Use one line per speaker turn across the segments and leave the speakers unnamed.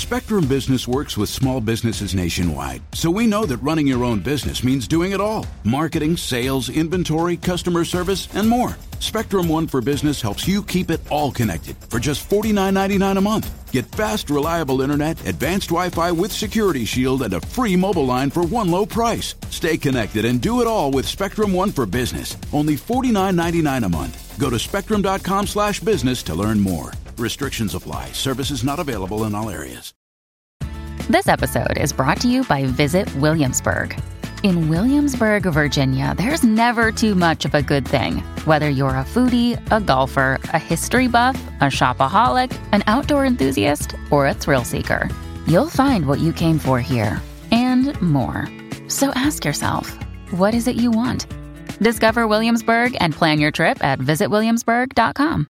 Spectrum Business works with small businesses nationwide, so we know that running your own business means doing it all. Marketing, sales, inventory, customer service, and more. Spectrum One for Business helps you keep it all connected for just $49.99 a month. Get fast, reliable internet, advanced Wi-Fi with Security Shield, and a free mobile line for one low price. Stay connected and do it all with Spectrum One for Business. Only $49.99 a month. Go to spectrum.com/business to learn more. Restrictions apply. Services not available in all areas.
This episode is brought to you by Visit Williamsburg. In Williamsburg, Virginia, there's never too much of a good thing. Whether you're a foodie, a golfer, a history buff, a shopaholic, an outdoor enthusiast, or a thrill seeker, you'll find what you came for here and more. So ask yourself, what is it you want? Discover Williamsburg and plan your trip at visitwilliamsburg.com.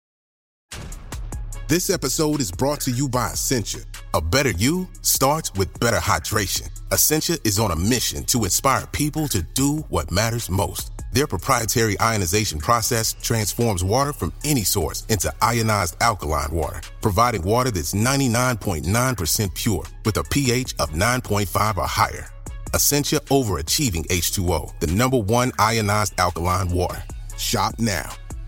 This episode is brought to you by Essentia. A better you starts with better hydration. Essentia is on a mission to inspire people to do what matters most. Their proprietary ionization process transforms water from any source into ionized alkaline water, providing water that's 99.9% pure with a pH of 9.5 or higher. Essentia Overachieving H2O, the #1 ionized alkaline water. Shop now.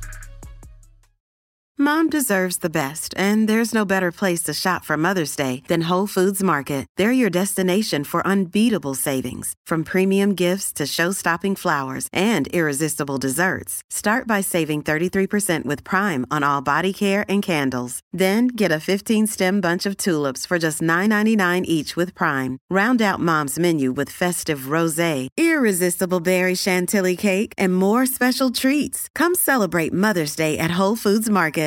Mom deserves the best, and there's no better place to shop for Mother's Day than Whole Foods Market. They're your destination for unbeatable savings, from premium gifts to show-stopping flowers and irresistible desserts. Start by saving 33% with Prime on all body care and candles. Then get a 15-stem bunch of tulips for just $9.99 each with Prime. Round out Mom's menu with festive rosé, irresistible berry chantilly cake, and more special treats. Come celebrate Mother's Day at Whole Foods Market.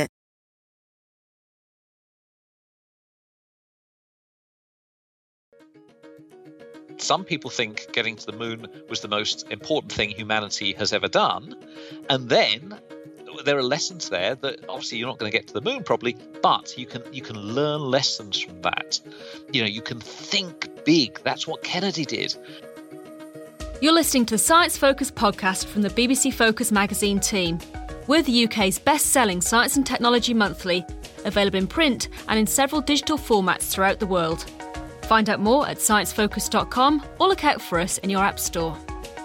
Some people think getting to the moon was the most important thing humanity has ever done. And then there are lessons there that obviously you're not going to get to the moon probably, but you can learn lessons from that. You know, you can think big. That's what Kennedy did.
You're listening to the Science Focus podcast from the BBC Focus magazine team. We're the UK's best-selling science and technology monthly, available in print and in several digital formats throughout the world. Find out more at sciencefocus.com or look out for us in your app store.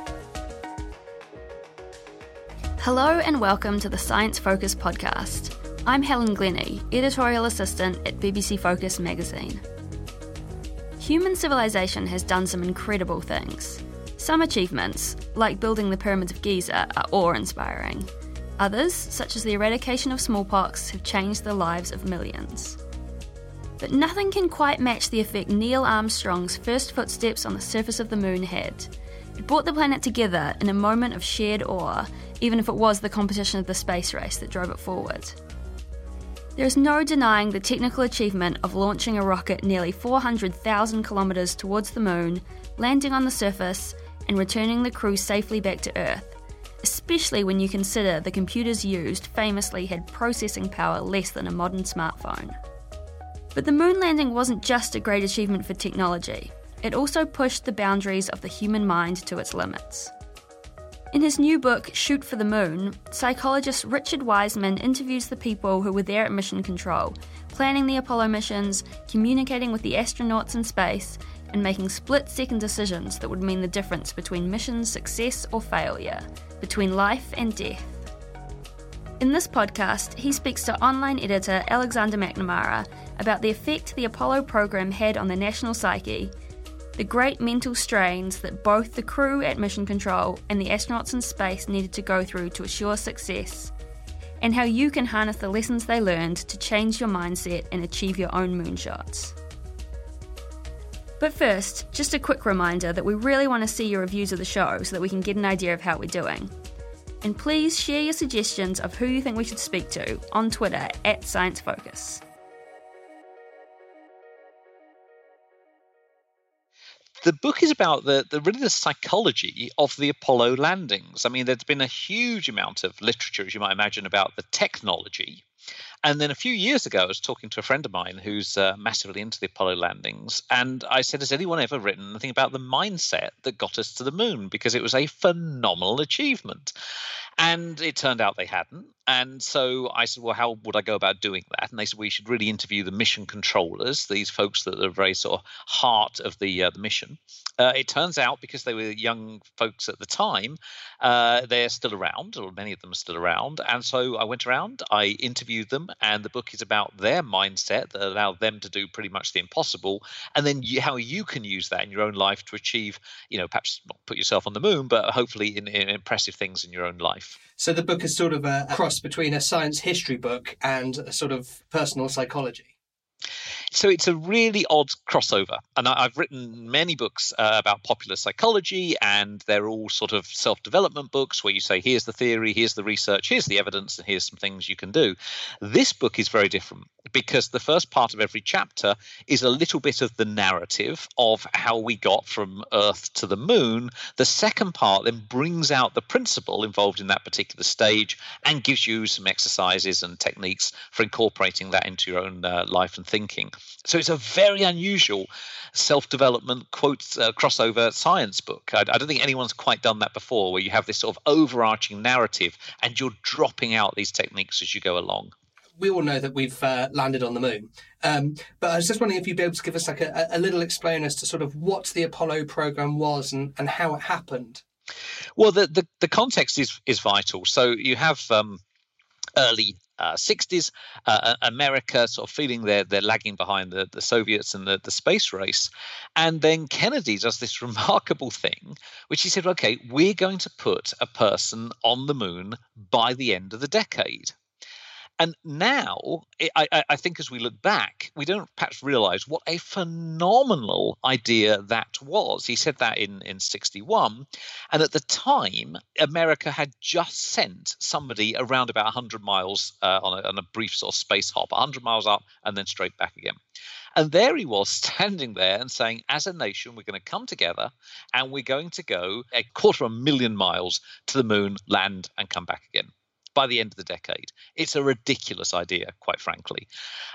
Hello and welcome to the Science Focus podcast. I'm Helen Glennie, editorial assistant at BBC Focus magazine. Human civilization has done some incredible things. Some achievements, like building the pyramids of Giza, are awe-inspiring. Others, such as the eradication of smallpox, have changed the lives of millions. But nothing can quite match the effect Neil Armstrong's first footsteps on the surface of the moon had. It brought the planet together in a moment of shared awe, even if it was the competition of the space race that drove it forward. There is no denying the technical achievement of launching a rocket nearly 400,000 kilometres towards the moon, landing on the surface, and returning the crew safely back to Earth, especially when you consider the computers used famously had processing power less than a modern smartphone. But the moon landing wasn't just a great achievement for technology. It also pushed the boundaries of the human mind to its limits. In his new book, Shoot for the Moon, psychologist Richard Wiseman interviews the people who were there at mission control, planning the Apollo missions, communicating with the astronauts in space, and making split-second decisions that would mean the difference between mission success or failure, between life and death. In this podcast, he speaks to online editor Alexander McNamara about the effect the Apollo program had on the national psyche, the great mental strains that both the crew at Mission Control and the astronauts in space needed to go through to assure success, and how you can harness the lessons they learned to change your mindset and achieve your own moonshots. But first, just a quick reminder that we really want to see your reviews of the show so that we can get an idea of how we're doing. And please share your suggestions of who you think we should speak to on Twitter @ScienceFocus.
The book is about the psychology of the Apollo landings. I mean, there's been a huge amount of literature, as you might imagine, about the technology. And then a few years ago, I was talking to a friend of mine who's massively into the Apollo landings. And I said, has anyone ever written anything about the mindset that got us to the moon? Because it was a phenomenal achievement. And it turned out they hadn't. And so I said, well, how would I go about doing that? And they said, well, you should really interview the mission controllers, these folks that are very sort of heart of the mission. It turns out, because they were young folks at the time, they're still around, or many of them are still around. And so I went around, I interviewed them, and the book is about their mindset that allowed them to do pretty much the impossible, and then how you can use that in your own life to achieve, perhaps not put yourself on the moon, but hopefully in impressive things in your own life.
So the book is sort of a cross between a science history book and a sort of personal psychology.
So it's a really odd crossover. And I've written many books about popular psychology, and they're all sort of self-development books where you say, here's the theory, here's the research, here's the evidence, and here's some things you can do. This book is very different because the first part of every chapter is a little bit of the narrative of how we got from Earth to the moon. The second part then brings out the principle involved in that particular stage and gives you some exercises and techniques for incorporating that into your own life and thinking. So it's a very unusual self-development quotes crossover science book. I don't think anyone's quite done that before, where you have this sort of overarching narrative and you're dropping out these techniques as you go along.
We all know that we've landed on the moon. But I was just wondering if you'd be able to give us like a little explain as to sort of what the Apollo program was and how it happened.
Well, the context is vital. So you have early 60s, America sort of feeling they're lagging behind the Soviets and the space race. And then Kennedy does this remarkable thing, which he said, okay, we're going to put a person on the moon by the end of the decade. And now, I think as we look back, we don't perhaps realize what a phenomenal idea that was. He said that in 61. And at the time, America had just sent somebody around about 100 miles on a brief sort of space hop, 100 miles up and then straight back again. And there he was standing there and saying, as a nation, we're going to come together and we're going to go 250,000 miles to the moon, land and come back again by the end of the decade. It's a ridiculous idea, quite frankly.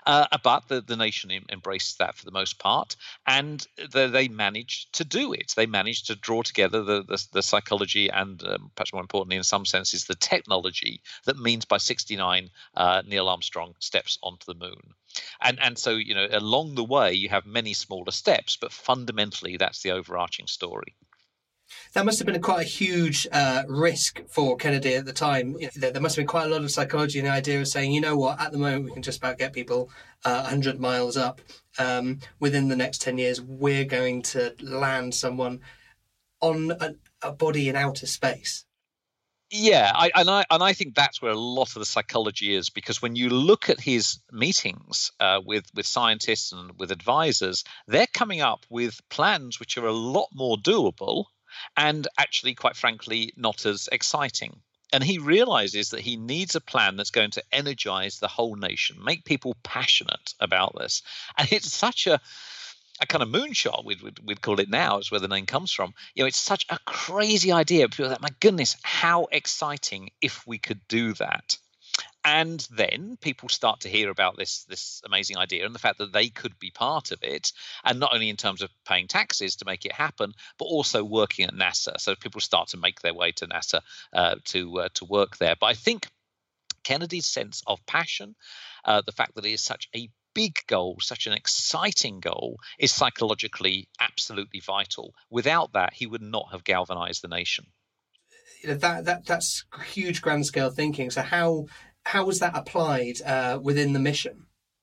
But the nation embraced that for the most part, and they managed to do it. They managed to draw together the psychology and, perhaps more importantly, in some senses, the technology that means by 69, Neil Armstrong steps onto the moon. And so, along the way, you have many smaller steps, but fundamentally, that's the overarching story.
That must have been quite a huge risk for Kennedy at the time. There must have been quite a lot of psychology in the idea of saying, you know what, at the moment we can just about get people 100 miles up. Within the next 10 years, we're going to land someone on a body in outer space.
Yeah, I think that's where a lot of the psychology is, because when you look at his meetings with scientists and with advisors, they're coming up with plans which are a lot more doable and actually, quite frankly, not as exciting. And he realizes that he needs a plan that's going to energize the whole nation, make people passionate about this. And it's such a kind of moonshot, we'd call it now, is where the name comes from. It's such a crazy idea. People are like, my goodness, how exciting if we could do that. And then people start to hear about this amazing idea and the fact that they could be part of it, and not only in terms of paying taxes to make it happen, but also working at NASA. So people start to make their way to NASA to work there. But I think Kennedy's sense of passion, the fact that it is such a big goal, such an exciting goal, is psychologically absolutely vital. Without that, he would not have galvanized the nation.
That's huge grand scale thinking. So how was that applied within the mission?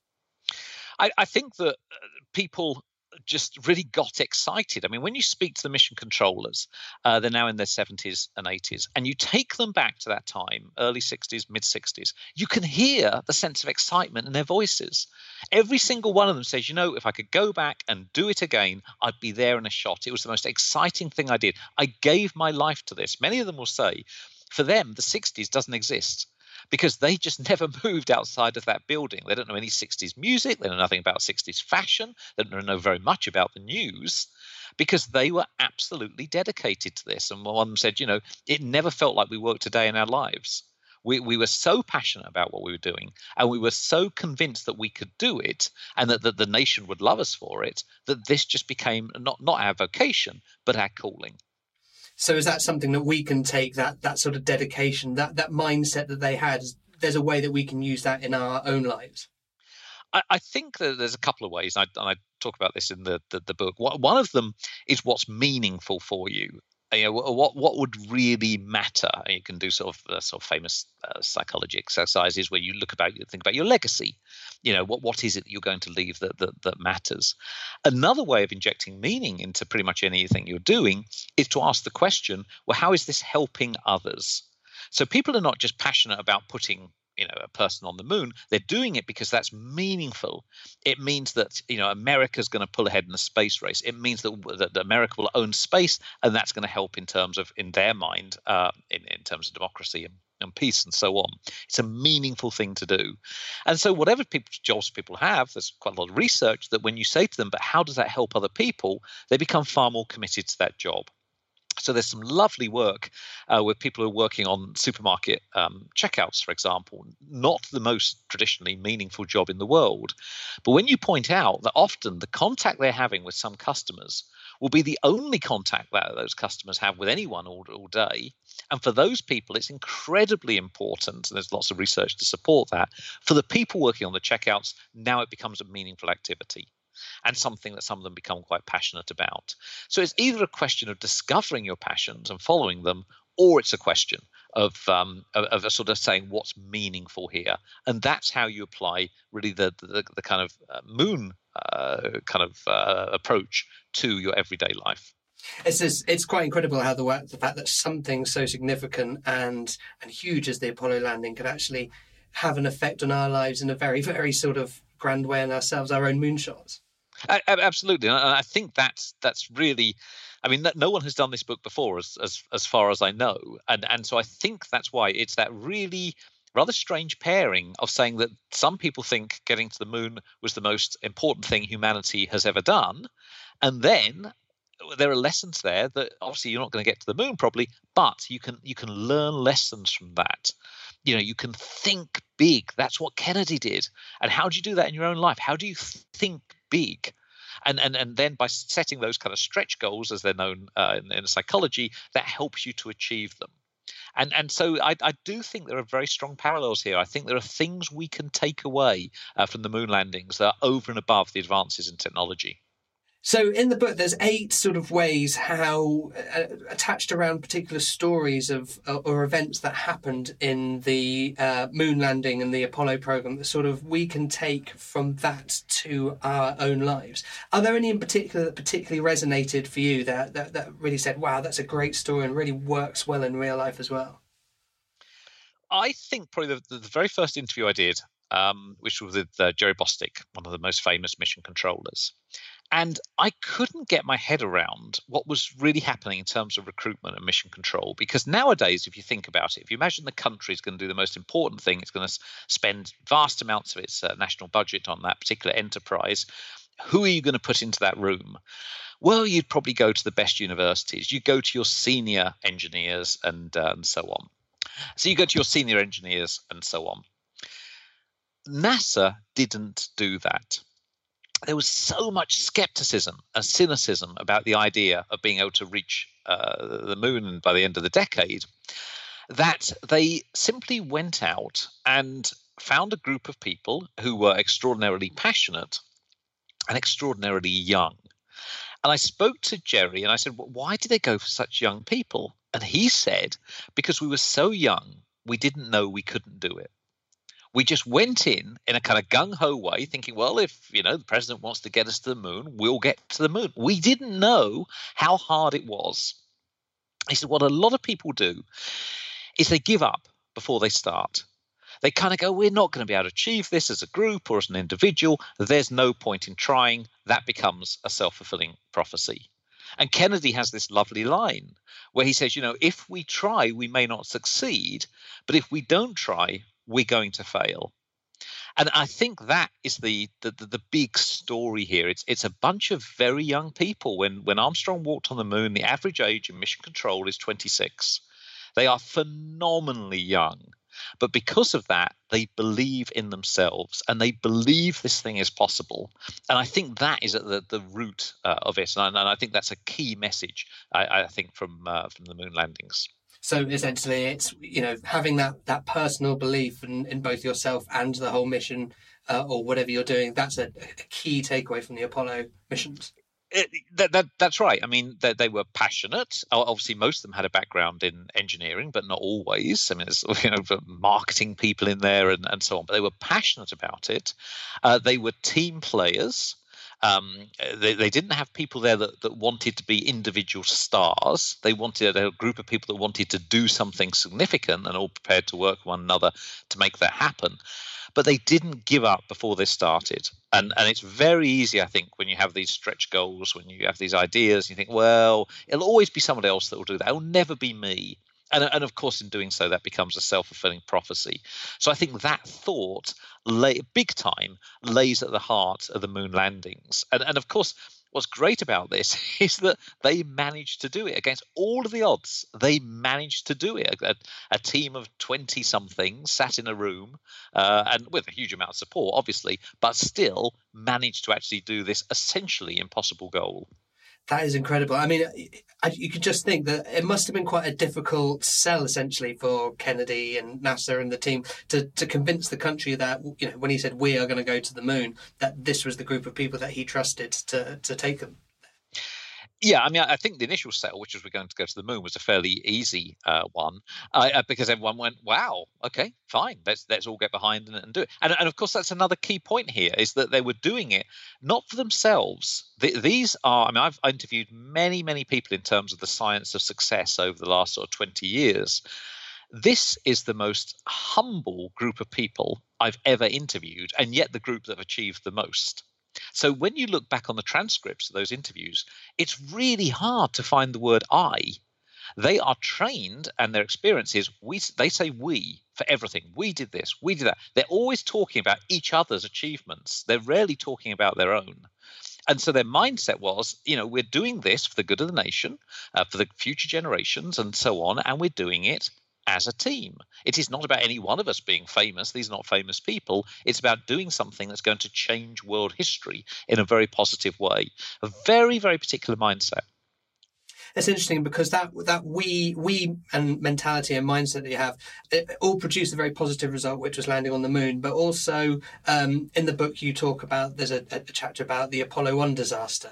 I think that people just really got excited. I mean, when you speak to the mission controllers, they're now in their 70s and 80s, and you take them back to that time, early 60s, mid 60s, you can hear the sense of excitement in their voices. Every single one of them says, if I could go back and do it again, I'd be there in a shot. It was the most exciting thing I did. I gave my life to this. Many of them will say, for them, the 60s doesn't exist, because they just never moved outside of that building. They don't know any 60s music. They know nothing about 60s fashion. They don't know very much about the news, because they were absolutely dedicated to this. And one of them said, it never felt like we worked a day in our lives. We were so passionate about what we were doing, and we were so convinced that we could do it and that the nation would love us for it, that this just became not our vocation, but our calling.
So is that something that we can take, that sort of dedication, that mindset that they had? There's a way that we can use that in our own lives?
I think that there's a couple of ways, and I talk about this in the book. One of them is what's meaningful for you. What would really matter. You can do sort of famous psychology exercises where you think about your legacy. What is it that you're going to leave that matters. Another way of injecting meaning into pretty much anything you're doing is to ask the question, well, how is this helping others? So people are not just passionate about putting a person on the moon. They're doing it because that's meaningful. It means that America's going to pull ahead in the space race. It means that America will own space, and that's going to help in their mind, in terms of democracy and peace and so on. It's a meaningful thing to do. And so whatever jobs people have, there's quite a lot of research that when you say to them, but how does that help other people, they become far more committed to that job. So there's some lovely work where people are working on supermarket checkouts, for example, not the most traditionally meaningful job in the world. But when you point out that often the contact they're having with some customers will be the only contact that those customers have with anyone all day. And for those people, it's incredibly important, and there's lots of research to support that. For the people working on the checkouts, now it becomes a meaningful activity and something that some of them become quite passionate about. So it's either a question of discovering your passions and following them, or it's a question of sort of saying what's meaningful here. And that's how you apply really the kind of moon approach to your everyday life.
It's quite incredible how the fact that something so significant and huge as the Apollo landing could actually have an effect on our lives in a very, very sort of grand way on ourselves, our own moonshots.
Absolutely, and I think that's really, I mean, no one has done this book before, as far as I know, and so I think that's why it's that really rather strange pairing of saying that some people think getting to the moon was the most important thing humanity has ever done, and then there are lessons there that obviously you're not going to get to the moon probably, but you can learn lessons from that. You can think big. That's what Kennedy did. And how do you do that in your own life? How do you think big? And then by setting those kind of stretch goals, as they're known in psychology, that helps you to achieve them. And so I do think there are very strong parallels here. I think there are things we can take away from the moon landings that are over and above the advances in technology.
So in the book, there's 8 sort of ways how, attached around particular stories or events that happened in the moon landing and the Apollo program that sort of we can take from that to our own lives. Are there any in particular that particularly resonated for you that really said, wow, that's a great story and really works well in real life as well?
I think probably the very first interview I did, which was with Jerry Bostick, one of the most famous mission controllers. And I couldn't get my head around what was really happening in terms of recruitment and mission control. Because nowadays, if you think about it, if you imagine the country is going to do the most important thing, it's going to spend vast amounts of its national budget on that particular enterprise, who are you going to put into that room? Well, you'd probably go to the best universities. You go to your senior engineers and so on. So you go to your senior engineers and so on. NASA didn't do that. There was so much skepticism and cynicism about the idea of being able to reach the moon by the end of the decade that they simply went out and found a group of people who were extraordinarily passionate and extraordinarily young. And I spoke to Jerry and I said, well, why did they go for such young people? And he said, because we were so young, we didn't know we couldn't do it. We just went in a kind of gung-ho way thinking, well, if, the president wants to get us to the moon, we'll get to the moon. We didn't know how hard it was. He said, what a lot of people do is they give up before they start. They kind of go, we're not going to be able to achieve this as a group or as an individual. There's no point in trying. That becomes a self-fulfilling prophecy. And Kennedy has this lovely line where he says, if we try, we may not succeed. But if we don't try, we're going to fail. And I think that is the big story here. It's a bunch of very young people. When Armstrong walked on the moon, the average age in mission control is 26. They are phenomenally young. But because of that, they believe in themselves and they believe this thing is possible. And I think that is at the root of it. And I think that's a key message, I think, from the moon landings.
So essentially, it's, having that personal belief in both yourself and the whole mission, or whatever you're doing. That's a key takeaway from the Apollo missions.
That's right. I mean, they were passionate. Obviously, most of them had a background in engineering, but not always. I mean, there's marketing people in there and so on. But they were passionate about it. They were team players. They didn't have people there that wanted to be individual stars. They wanted a group of people that wanted to do something significant and all prepared to work with one another to make that happen. But they didn't give up before they started. And it's very easy, I think, when you have these stretch goals, when you have these ideas, you think, well, it'll always be someone else that will do that. It'll never be me. And of course, in doing so, that becomes a self-fulfilling prophecy. So I think that thought, big time, lays at the heart of the moon landings. And of course, what's great about this is that they managed to do it against all of the odds. They managed to do it. A team of 20-somethings sat in a room and with a huge amount of support, obviously, but still managed to actually do this essentially impossible goal.
That is incredible. I mean, you could just think that it must have been quite a difficult sell, essentially, for Kennedy and NASA and the team to convince the country that, when he said, we are going to go to the moon, that this was the group of people that he trusted to take them.
Yeah, I mean, I think the initial sale, which was we're going to go to the moon, was a fairly easy one because everyone went, wow, okay, fine, let's all get behind and do it. And of course, that's another key point here, is that they were doing it not for themselves. These are, I mean, I've interviewed many, many people in terms of the science of success over the last sort of 20 years. This is the most humble group of people I've ever interviewed, and yet the group that have achieved the most. So when you look back on the transcripts of those interviews, it's really hard to find the word I. They are trained, and their experience is they say we for everything. We did this, we did that. They're always talking about each other's achievements. They're rarely talking about their own. And so their mindset was, we're doing this for the good of the nation, for the future generations and so on, and we're doing it as a team. It is not about any one of us being famous. These are not famous people. It's about doing something that's going to change world history in a very positive way. A very, very particular mindset.
It's interesting because that we and mentality and mindset that you have, it all produced a very positive result, which was landing on the moon. But also in the book you talk about, there's a chapter about the Apollo 1 disaster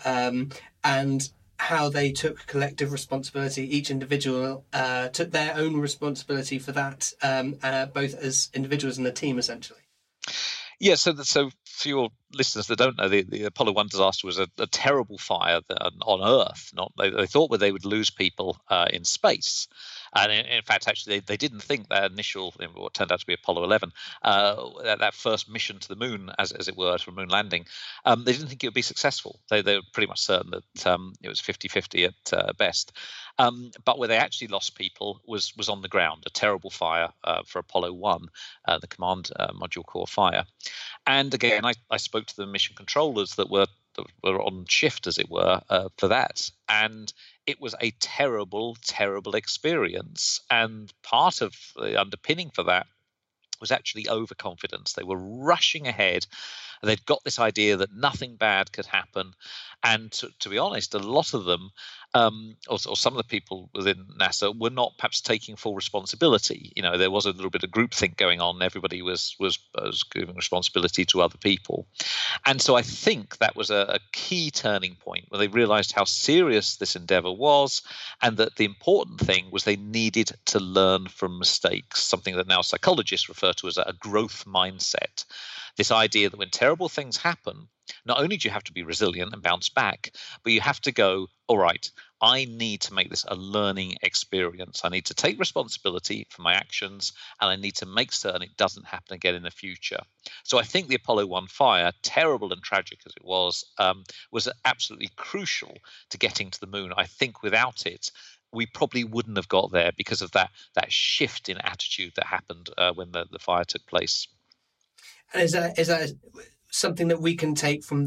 and how they took collective responsibility. Each individual took their own responsibility for that, both as individuals and a team, essentially.
Yeah, so for your listeners that don't know, the Apollo 1 disaster was a terrible fire on Earth. They thought they would lose people in space. And in fact, actually, they didn't think that initial, what turned out to be Apollo 11, that first mission to the moon, as it were, for a moon landing, they didn't think it would be successful. They were pretty much certain that it was 50-50 at best. But where they actually lost people was on the ground, a terrible fire for Apollo 1, the command module core fire. And again, I spoke to the mission controllers that were on shift, as it were, for that. And it was a terrible, terrible experience. And part of the underpinning for that was actually overconfidence. They were rushing ahead. They'd got this idea that nothing bad could happen. And to be honest, a lot of them, or some of the people within NASA, were not perhaps taking full responsibility. There was a little bit of groupthink going on. Everybody was giving responsibility to other people. And so I think that was a key turning point where they realized how serious this endeavor was, and that the important thing was they needed to learn from mistakes, something that now psychologists refer to as a growth mindset. This idea that when terrible things happen, not only do you have to be resilient and bounce back, but you have to go, all right, I need to make this a learning experience. I need to take responsibility for my actions, and I need to make certain it doesn't happen again in the future. So I think the Apollo 1 fire, terrible and tragic as it was absolutely crucial to getting to the moon. I think without it, we probably wouldn't have got there because of that shift in attitude that happened when the fire took place.
And is that something that we can take from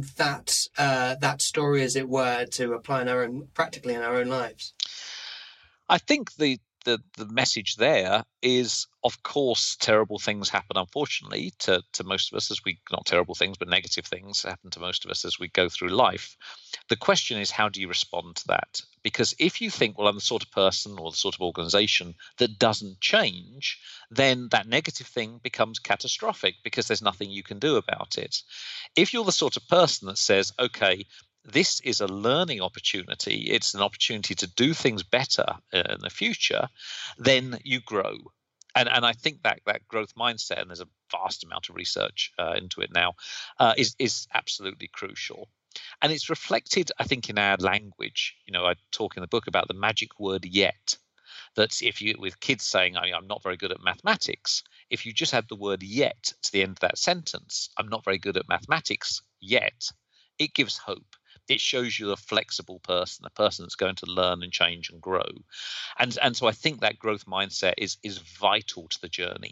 that story, as it were, to apply practically in our own lives?
I think the the message there is, of course, terrible things happen, unfortunately, to most of us not terrible things, but negative things happen to most of us as we go through life. The question is, how do you respond to that? Because if you think, well, I'm the sort of person or the sort of organization that doesn't change, then that negative thing becomes catastrophic because there's nothing you can do about it. If you're the sort of person that says, okay, this is a learning opportunity, it's an opportunity to do things better in the future, then you grow. And I think that growth mindset, and there's a vast amount of research into it now, is absolutely crucial. And it's reflected, I think, in our language. I talk in the book about the magic word yet. That if you, with kids saying, I'm not very good at mathematics, if you just add the word yet to the end of that sentence, I'm not very good at mathematics yet, it gives hope. It shows you a flexible person, a person that's going to learn and change and grow. And so I think that growth mindset is vital to the journey.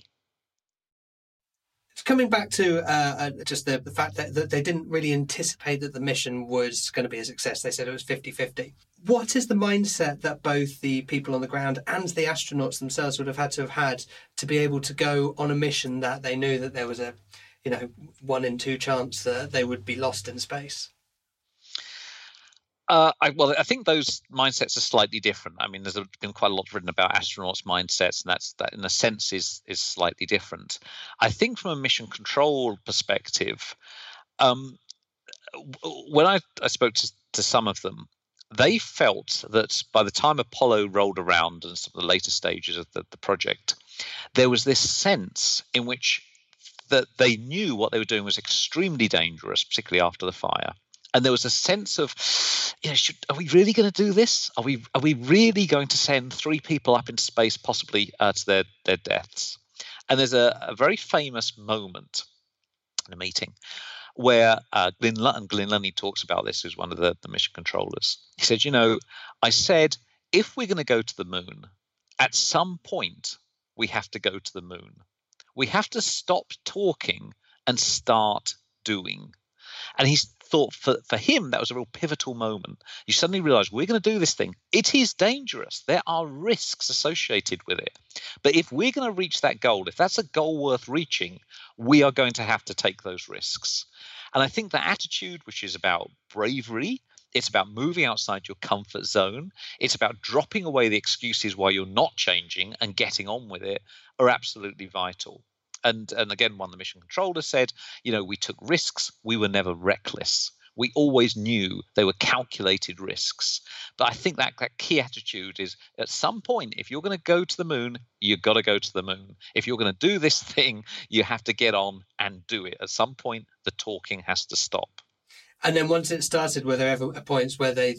Coming back to just the fact that they didn't really anticipate that the mission was going to be a success. They said it was 50-50. What is the mindset that both the people on the ground and the astronauts themselves would have had to be able to go on a mission that they knew that there was a 1 in 2 chance that they would be lost in space?
I think those mindsets are slightly different. I mean, there's been quite a lot written about astronauts' mindsets, and that in a sense is slightly different. I think from a mission control perspective, when I spoke to some of them, they felt that by the time Apollo rolled around and some of the later stages of the project, there was this sense in which that they knew what they were doing was extremely dangerous, particularly after the fire. And there was a sense of, are we really going to do this? Are we really going to send 3 people up into space, possibly to their deaths? And there's a very famous moment in a meeting where Glyn Lunny talks about this, who's one of the mission controllers. He said, I said, if we're going to go to the moon, at some point we have to go to the moon. We have to stop talking and start doing. And he's thought for him, that was a real pivotal moment. You suddenly realize we're going to do this thing. It is dangerous. There are risks associated with it. But if we're going to reach that goal, if that's a goal worth reaching, we are going to have to take those risks. And I think that attitude, which is about bravery, it's about moving outside your comfort zone, it's about dropping away the excuses why you're not changing and getting on with it, are absolutely vital. And again, one of the mission controllers said, we took risks. We were never reckless. We always knew they were calculated risks. But I think that key attitude is, at some point, if you're going to go to the moon, you've got to go to the moon. If you're going to do this thing, you have to get on and do it. At some point, the talking has to stop.
And then once it started, were there ever points where they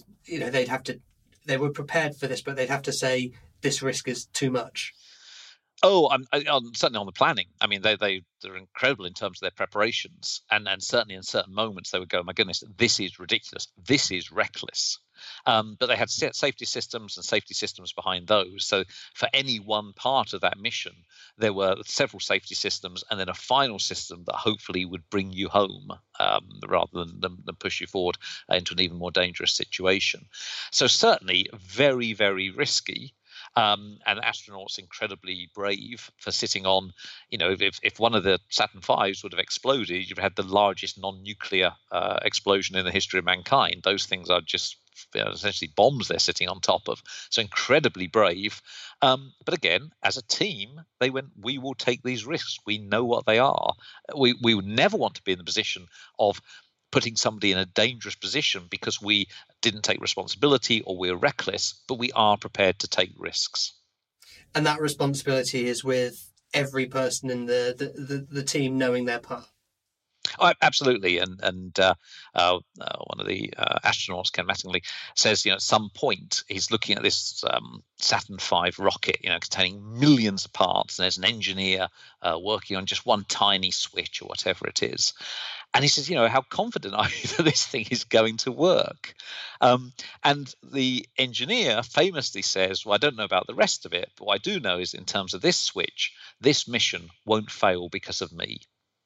were prepared for this, but they'd have to say, this risk is too much?
Oh, certainly on the planning. I mean, they're incredible in terms of their preparations, and certainly in certain moments they would go, "My goodness, this is ridiculous. This is reckless." But they had safety systems and safety systems behind those. So for any one part of that mission, there were several safety systems, and then a final system that hopefully would bring you home rather than push you forward into an even more dangerous situation. So certainly very, very risky. And astronauts incredibly brave for sitting on, if one of the Saturn V's would have exploded, you've had the largest non-nuclear explosion in the history of mankind. Those things are just essentially bombs they're sitting on top of. So incredibly brave. But again, as a team, they went, we will take these risks. We know what they are. We would never want to be in the position of putting somebody in a dangerous position because we didn't take responsibility or we're reckless, but we are prepared to take risks.
And that responsibility is with every person in the team knowing their part.
Oh, absolutely. And one of the astronauts, Ken Mattingly, says, at some point he's looking at this Saturn V rocket, containing millions of parts, and there's an engineer working on just one tiny switch or whatever it is. And he says, how confident are you that this thing is going to work? And the engineer famously says, well, I don't know about the rest of it, but what I do know is in terms of this switch, this mission won't fail because of me.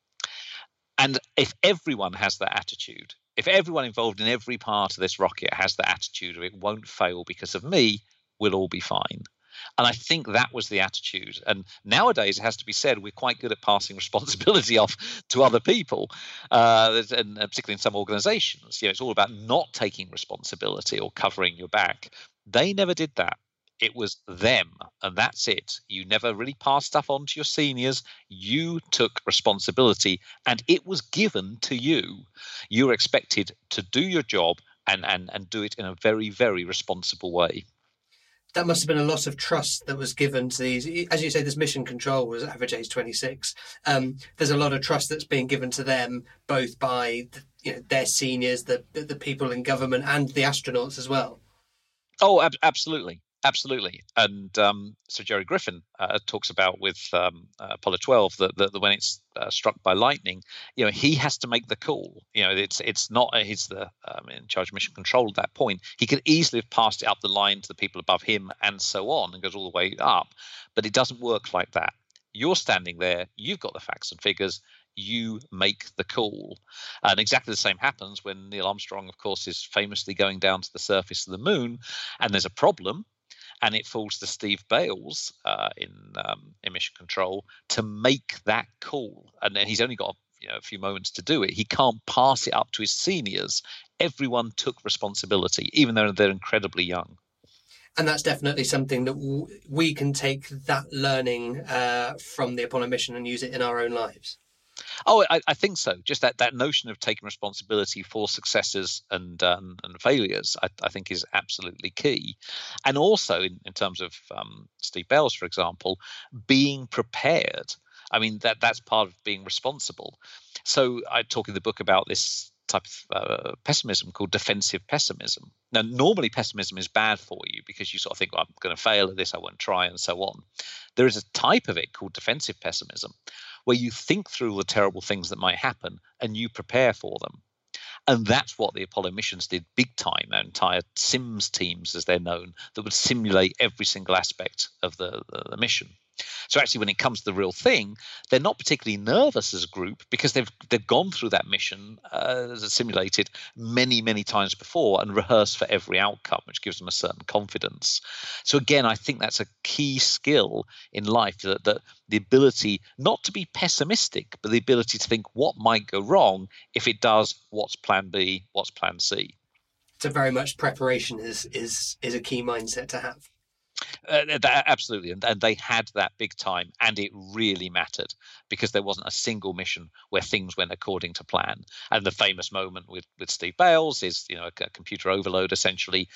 And if everyone has that attitude, if everyone involved in every part of this rocket has the attitude of it won't fail because of me, we'll all be fine. And I think that was the attitude. And nowadays, it has to be said, we're quite good at passing responsibility off to other people, and particularly in some organizations. It's all about not taking responsibility or covering your back. They never did that. It was them, and that's it. You never really passed stuff on to your seniors. You took responsibility, and it was given to you. You were expected to do your job and do it in a very, very responsible way.
That must have been a lot of trust that was given to these. As you say, this mission control was average age 26. There's a lot of trust that's being given to them, both by their seniors, the people in government, and the astronauts as well.
Oh, absolutely. Absolutely. And so Jerry Griffin talks about with Apollo 12 that when it's struck by lightning, he has to make the call. It's not he's the in charge of mission control at that point. He could easily have passed it up the line to the people above him and so on, and goes all the way up. But it doesn't work like that. You're standing there. You've got the facts and figures. You make the call. And exactly the same happens when Neil Armstrong, of course, is famously going down to the surface of the moon, and there's a problem. And it falls to Steve Bales in Mission Control to make that call. And then he's only got a few moments to do it. He can't pass it up to his seniors. Everyone took responsibility, even though they're incredibly young.
And that's definitely something that we can take that learning from the Apollo mission and use it in our own lives.
Oh, I think so. Just that notion of taking responsibility for successes and failures, I think is absolutely key. And also in terms of Steve Bales, for example, being prepared. I mean, that's part of being responsible. So I talk in the book about this type of pessimism called defensive pessimism. Now, normally pessimism is bad for you because you sort of think, well, I'm going to fail at this, I won't try, and so on. There is a type of it called defensive pessimism, where you think through the terrible things that might happen and you prepare for them. And that's what the Apollo missions did big time. Their entire SIMS teams, as they're known, that would simulate every single aspect of the mission. So actually, when it comes to the real thing, they're not particularly nervous as a group because they've gone through that mission simulated many, many times before and rehearsed for every outcome, which gives them a certain confidence. So again, I think that's a key skill in life, that the ability not to be pessimistic, but the ability to think what might go wrong. If it does, what's plan B, what's plan C?
So very much preparation is a key mindset to have.
Absolutely, and they had that big time, and it really mattered because there wasn't a single mission where things went according to plan. And the famous moment with Steve Bales is, a computer overload essentially.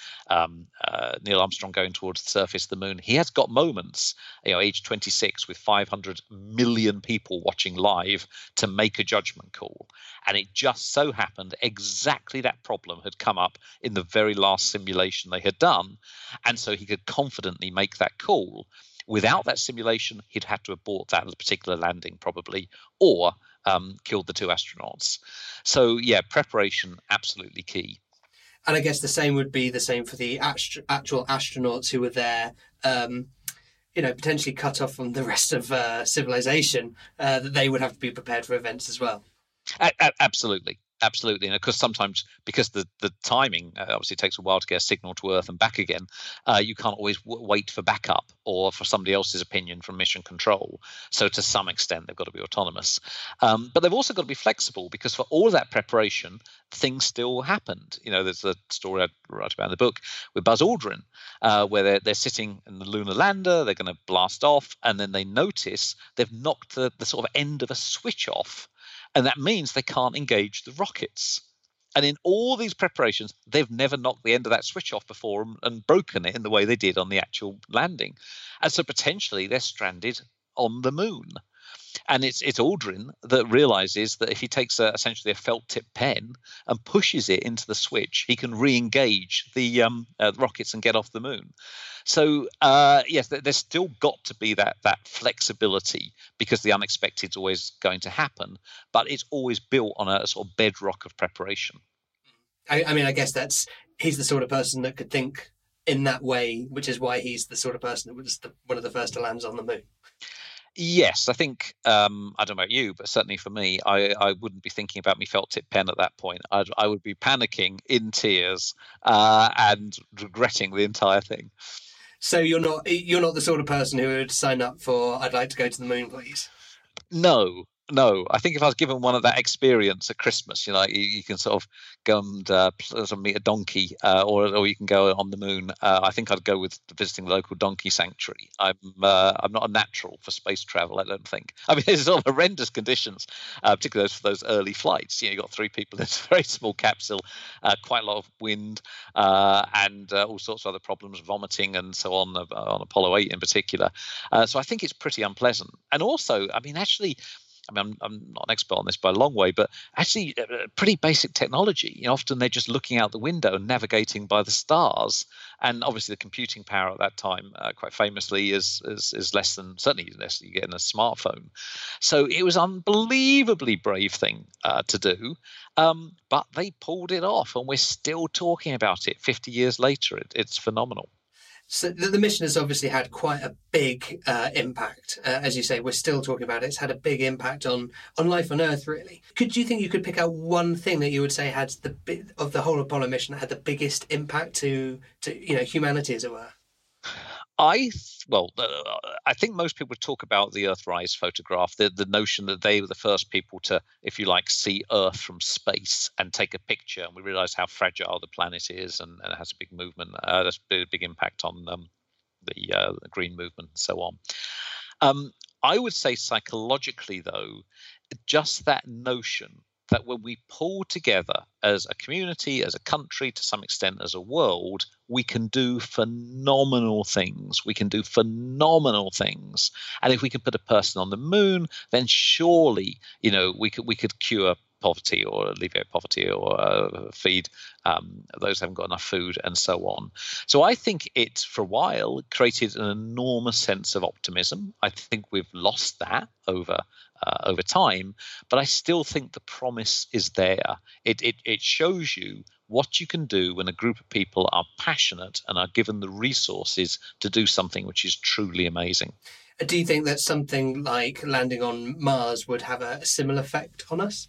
Neil Armstrong going towards the surface of the moon. He has got moments, age 26, with 500 million people watching live to make a judgment call, and it just so happened exactly that problem had come up in the very last simulation they had done, and so he could confidently make that call. Without that simulation, he'd have to abort that particular landing probably, or killed the two astronauts. So yeah, preparation absolutely key.
And I guess the same would be the same for the actual astronauts who were there, potentially cut off from the rest of civilization, that they would have to be prepared for events as well.
Absolutely. Absolutely. And of course, sometimes because the timing obviously takes a while to get a signal to Earth and back again, you can't always wait for backup or for somebody else's opinion from mission control. So to some extent, they've got to be autonomous. But they've also got to be flexible because for all of that preparation, things still happened. There's a story I write about in the book with Buzz Aldrin, where they're sitting in the lunar lander, they're going to blast off, and then they notice they've knocked the sort of end of a switch off. And that means they can't engage the rockets. And in all these preparations, they've never knocked the end of that switch off before and broken it in the way they did on the actual landing. And so potentially they're stranded on the moon. And it's Aldrin that realizes that if he takes essentially a felt tip pen and pushes it into the switch, he can re-engage the rockets and get off the moon. So yes, there's still got to be that flexibility because the unexpected is always going to happen, but it's always built on a sort of bedrock of preparation.
I mean, I guess he's the sort of person that could think in that way, which is why he's the sort of person that was one of the first to land on the moon.
Yes, I think, I don't know about you, but certainly for me, I wouldn't be thinking about my felt tip pen at that point. I would be panicking in tears and regretting the entire thing.
So you're not the sort of person who would sign up for "I'd like to go to the moon, please"?
No. I think if I was given one of that experience at Christmas, you can sort of go and sort of meet a donkey, or you can go on the moon. I think I'd go with visiting the local donkey sanctuary. I'm not a natural for space travel, I don't think. I mean, there's sort of horrendous conditions, particularly for those early flights. You've got 3 people in a very small capsule, quite a lot of wind, and all sorts of other problems, vomiting and so on Apollo 8 in particular. So I think it's pretty unpleasant. And also, I'm not an expert on this by a long way, but actually pretty basic technology. Often they're just looking out the window and navigating by the stars. And obviously the computing power at that time, quite famously, is certainly less than you get in a smartphone. So it was an unbelievably brave thing to do. But they pulled it off, and we're still talking about it 50 years later. It's phenomenal.
So the mission has obviously had quite a big impact. As you say, we're still talking about it. It's had a big impact on life on Earth, really. Do you think you could pick out one thing that you would say had of the whole Apollo mission that had the biggest impact to humanity, as it were?
I think most people talk about the Earthrise photograph, the notion that they were the first people to, if you like, see Earth from space and take a picture. And we realize how fragile the planet is, and it has a big movement. That's a big impact on the green movement and so on. I would say psychologically, though, just that notion that when we pull together as a community, as a country, to some extent as a world, we can do phenomenal things. And if we can put a person on the moon, then surely, we could cure poverty or alleviate poverty or feed those who haven't got enough food and so on. So I think it, for a while, created an enormous sense of optimism. I think we've lost that over time, but I still think the promise is there. It shows you what you can do when a group of people are passionate and are given the resources to do something which is truly amazing.
Do you think that something like landing on Mars would have a similar effect on us?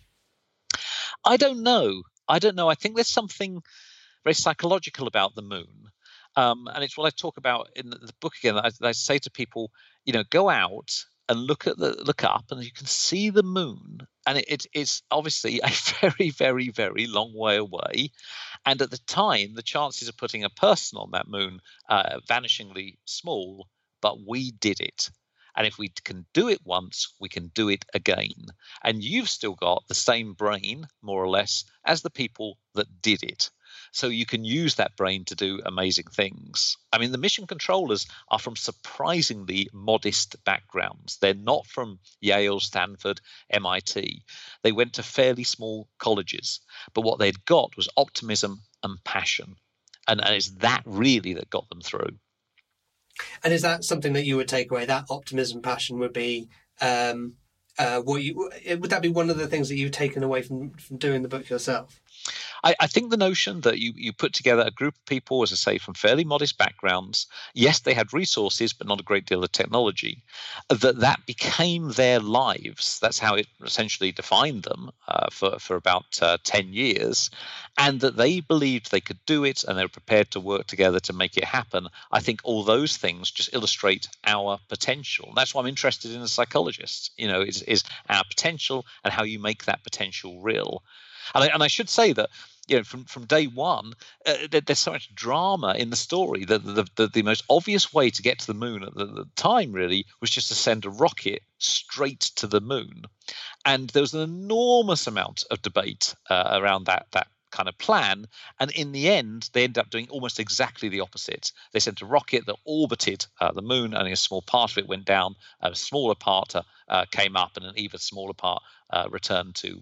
I don't know. I think there's something very psychological about the moon. And it's what I talk about in the book again. I say to people, go out and look up, and you can see the moon, and it's obviously a very, very, very long way away. And at the time, the chances of putting a person on that moon vanishingly small, but we did it. And if we can do it once, we can do it again. And you've still got the same brain, more or less, as the people that did it. So you can use that brain to do amazing things. I mean, the mission controllers are from surprisingly modest backgrounds. They're not from Yale, Stanford, MIT. They went to fairly small colleges. But what they'd got was optimism and passion. And it's that really that got them through.
And is that something that you would take away? That optimism, passion would be would that be one of the things that you've taken away from doing the book yourself?
I think the notion that you put together a group of people, as I say, from fairly modest backgrounds. Yes, they had resources, but not a great deal of technology. That became their lives. That's how it essentially defined them for about 10 years. And that they believed they could do it, and they were prepared to work together to make it happen. I think all those things just illustrate our potential. And that's why I'm interested in as a psychologist, is our potential and how you make that potential real. And I should say that, from day one, there's so much drama in the story that the most obvious way to get to the moon at the time really was just to send a rocket straight to the moon. And there was an enormous amount of debate around that kind of plan, and in the end they ended up doing almost exactly the opposite. They sent a rocket that orbited the moon. Only a small part of it went down, a smaller part came up, and an even smaller part returned to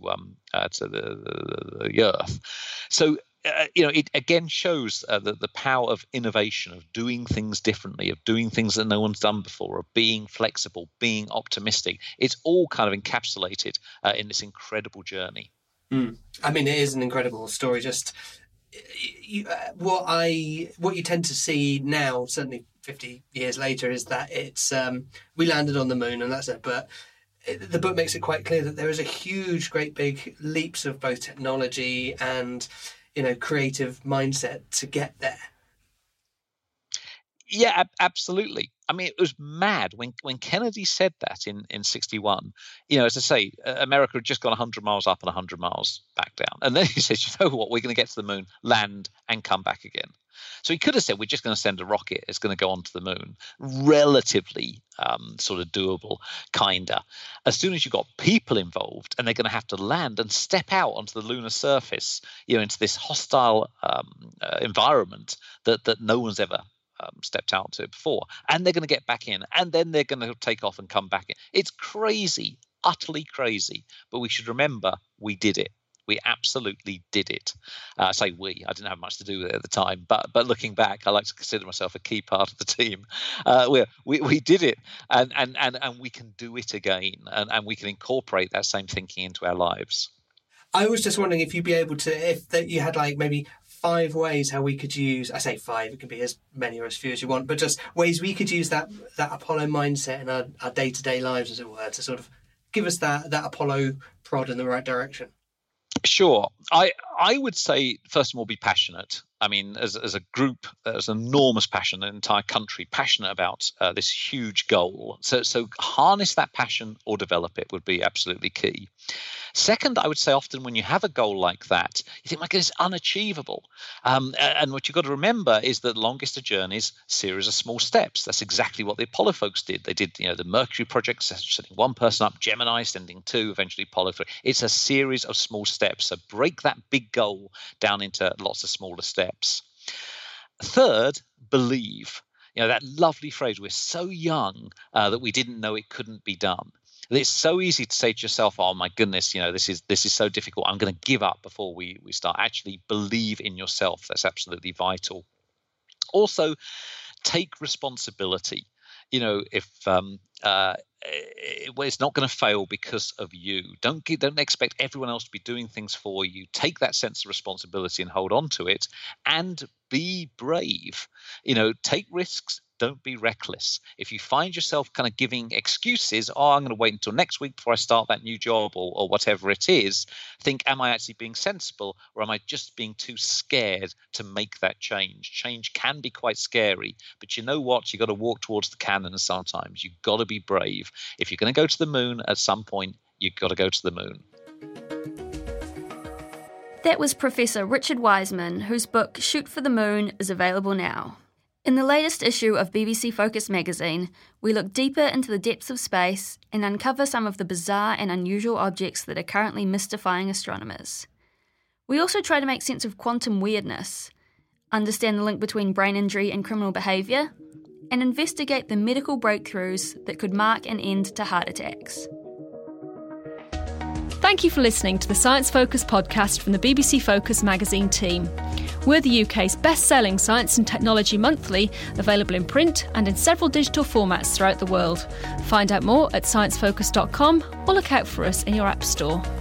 the Earth. So it again shows the power of innovation, of doing things differently, of doing things that no one's done before, of being flexible, being optimistic. It's all kind of encapsulated in this incredible journey.
I mean, it is an incredible story. Just what you tend to see now, certainly 50 years later, is that it's we landed on the moon and that's it. But the book makes it quite clear that there is a huge, great big leaps of both technology and creative mindset to get there.
Yeah, absolutely. I mean, it was mad when Kennedy said that in 61. As I say, America had just gone 100 miles up and 100 miles back down. And then he says, you know what, we're going to get to the moon, land, and come back again. So he could have said, we're just going to send a rocket. It's going to go onto the moon. Relatively sort of doable, kinda. As soon as you've got people involved and they're going to have to land and step out onto the lunar surface, into this hostile environment that no one's ever stepped out to before, and they're going to get back in, and then they're going to take off and come back in. It's crazy, utterly crazy. But we should remember we did it. We absolutely did it. I say we. I didn't have much to do with it at the time, but looking back, I like to consider myself a key part of the team. We did it, and we can do it again, and we can incorporate that same thinking into our lives.
I was just wondering if you'd be able to, if you had like maybe 5 ways how we could use, I say 5, it can be as many or as few as you want, but just ways we could use that Apollo mindset in our day-to-day lives, as it were, to sort of give us that Apollo prod in the right direction.
Sure. I would say, first of all, be passionate. I mean, as a group, there's an enormous passion, an entire country passionate about this huge goal. So harness that passion or develop it would be absolutely key. Second, I would say often when you have a goal like that, you think, my goodness, it's unachievable. And what you've got to remember is that the longest of journeys, series of small steps. That's exactly what the Apollo folks did. They did, the Mercury project, sending one person up, Gemini sending 2, eventually Apollo 3. It's a series of small steps. So break that big goal down into lots of smaller steps. Third, believe. That lovely phrase, we're so young that we didn't know it couldn't be done. It's so easy to say to yourself, oh my goodness, this is so difficult. I'm going to give up before we start. Actually believe in yourself. That's absolutely vital. Also, take responsibility. If it's not going to fail because of you. Don't expect everyone else to be doing things for you. Take that sense of responsibility and hold on to it, and be brave. Take risks. Don't be reckless. If you find yourself kind of giving excuses, I'm going to wait until next week before I start that new job or whatever it is, think, am I actually being sensible, or am I just being too scared to make that change? Change can be quite scary, but you know what? You've got to walk towards the cannon sometimes. You've got to be brave. If you're going to go to the moon at some point, you've got to go to the moon.
That was Professor Richard Wiseman, whose book Shoot for the Moon is available now. In the latest issue of BBC Focus magazine, we look deeper into the depths of space and uncover some of the bizarre and unusual objects that are currently mystifying astronomers. We also try to make sense of quantum weirdness, understand the link between brain injury and criminal behaviour, and investigate the medical breakthroughs that could mark an end to heart attacks.
Thank you for listening to the Science Focus podcast from the BBC Focus magazine team. We're the UK's best-selling Science and Technology Monthly, available in print and in several digital formats throughout the world. Find out more at sciencefocus.com or look out for us in your app store.